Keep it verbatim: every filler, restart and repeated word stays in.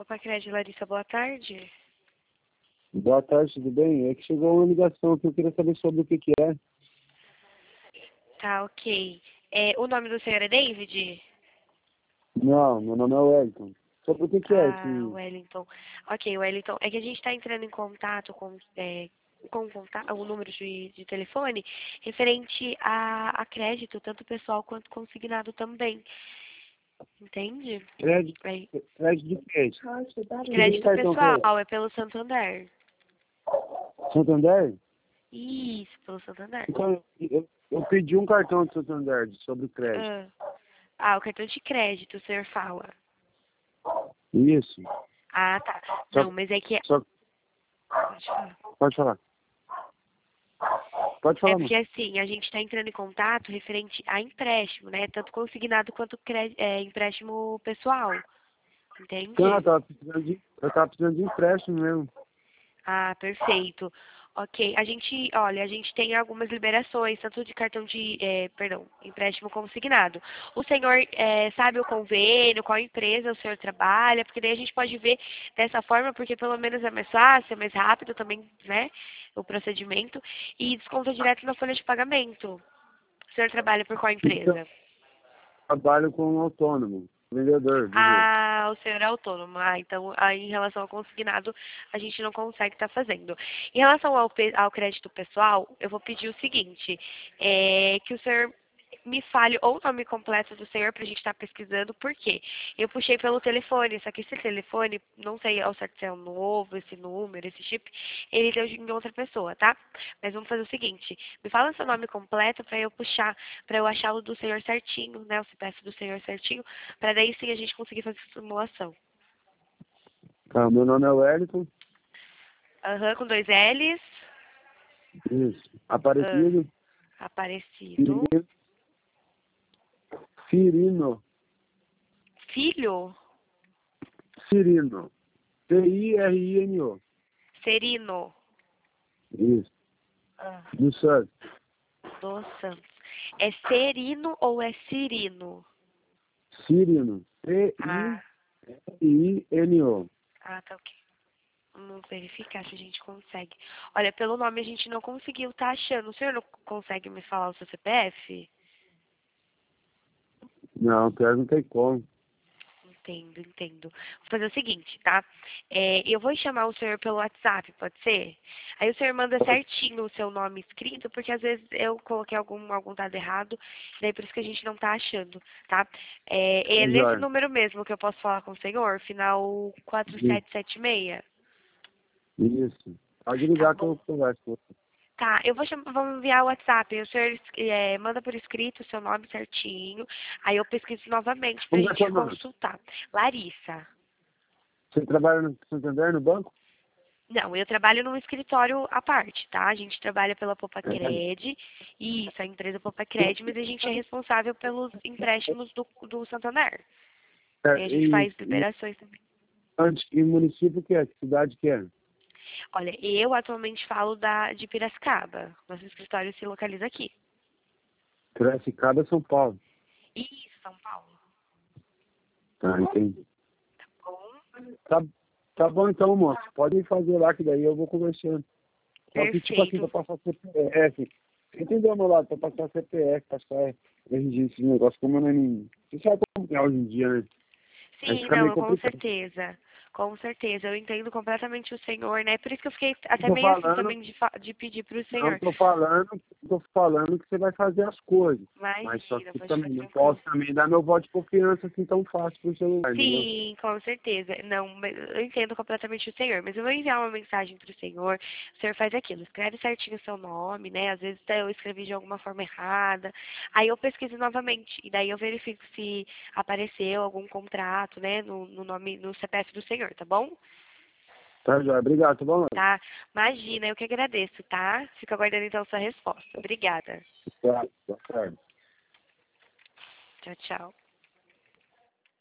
Popacred, Larissa, boa tarde. Boa tarde, tudo bem? É que chegou uma ligação que eu queria saber sobre o que que é. Tá, ok. É, o nome do senhor é David? Não, meu nome é Wellington. Sobre o que que é Ah, que... Wellington. Ok, Wellington, é que a gente está entrando em contato com, é, com contato, o número de, de telefone referente a, a crédito, tanto pessoal quanto consignado também. Entende? Crédito, É, crédito de quê? Que crédito cartão que é? pessoal é pelo Santander. Santander? Isso, pelo Santander. Então, eu, eu pedi um cartão de Santander sobre crédito. Ah, ah, o cartão de crédito, o senhor fala. Isso. Ah, tá. Só, Não, mas é que... só, Pode falar. pode falar. Pode É falar, porque mano. assim, a gente está entrando em contato referente a empréstimo, né? Tanto consignado quanto cre... é, empréstimo pessoal. Então, eu Entende? tava precisando de, eu tava precisando de empréstimo mesmo. Ah, perfeito. Ok, a gente, olha, a gente tem algumas liberações, tanto de cartão de, é, perdão, empréstimo consignado. O senhor é, sabe o convênio, qual empresa o senhor trabalha, porque daí a gente pode ver dessa forma, porque pelo menos é mais fácil, é mais rápido também, né, o procedimento, e desconta direto na folha de pagamento. O senhor trabalha por qual Então, empresa? trabalho com um autônomo, vendedor de rua. Ah, o senhor é autônomo. Ah, então, aí, em relação ao consignado, a gente não consegue estar fazendo. Em relação ao, pe- ao crédito pessoal, eu vou pedir o seguinte, é, que o senhor me fale ou o nome completo do senhor para a gente estar pesquisando, por quê? Eu puxei pelo telefone, só que esse telefone, não sei ao certo se é um novo, esse número, esse chip, ele deu em outra pessoa, tá? Mas vamos fazer o seguinte, me fala seu nome completo para eu puxar, para eu achar o do senhor certinho, né, o C P F do senhor certinho, para daí sim a gente conseguir fazer essa simulação. Tá, meu nome é Wellington. Aham, com dois L's. Isso. Ah, Aparecido. Aparecido. Cirino. Cirino. Filho? Cirino. C I R I N O. Serino. Isso. Ah, Do Santos. dos Santos. É Serino ou é Cirino? Cirino. C I Ah, R I N O. ah, tá ok. Vamos verificar se a gente consegue. Olha, pelo nome a gente não conseguiu tá achando. O senhor não consegue me falar o seu C P F? Não, pior não tem como. Entendo, entendo. Vou fazer o seguinte, tá? É, eu vou chamar o senhor pelo WhatsApp, pode ser? Aí o senhor manda certinho o seu nome escrito, porque às vezes eu coloquei algum, algum dado errado, daí por isso que a gente não tá achando, tá? É, é Tá, nesse Jorge. número mesmo que eu posso falar com o senhor, final quatro sete sete seis. Isso. Pode Tá ligar que bom. eu converso com você. Tá, eu vou, chamar, vou enviar o WhatsApp, o senhor é, manda por escrito o seu nome certinho, aí eu pesquiso novamente pra Como é gente seu nome? consultar. Larissa. Você trabalha no Santander, no banco? Não, eu trabalho num escritório à parte, tá? A gente trabalha pela É. Popacred, e isso, a empresa Popacred, mas a gente é responsável pelos empréstimos do, do Santander. Aí É, a gente e, faz e, liberações também. antes, e município que é? Que cidade que é? Olha, eu atualmente falo da, de Piracicaba. Nosso escritório se localiza aqui. Piracicaba, São Paulo. Isso, São Paulo. Tá, entendi. Bom, Tá, tá bom então, moço. Pode fazer lá que daí eu vou conversando. Só que, tipo assim, pra perfeito. passar C P F. Você entendeu, meu lado? Pra passar C P F, passar R G, esse negócio, como eu não... Você sabe como é hoje em dia, né? Aí Sim, fica meio não, com complicado. certeza. Com certeza, eu entendo completamente o senhor, né? Por isso que eu fiquei Eu até tô meio assim falando, também de, fa- de pedir pro não senhor. tô falando, tô falando que você vai fazer as coisas. Mas só Imagina, que pode ficar também não tranquilo. posso também dar meu voto de confiança assim tão fácil pro celular, entendeu? Sim, com certeza. Não, mas eu entendo completamente o senhor, mas eu vou enviar uma mensagem para o senhor. O senhor faz aquilo, escreve certinho o seu nome, né? Às vezes até eu escrevi de alguma forma errada. Aí eu pesquiso novamente e daí eu verifico se apareceu algum contrato, né, no, no nome, no C P F do senhor, tá bom? Tá, Jóia. Obrigado, tá bom? Tá? Imagina, eu que agradeço, tá? Fico aguardando então sua resposta. Obrigada. Tá, tá certo. Tchau, tchau.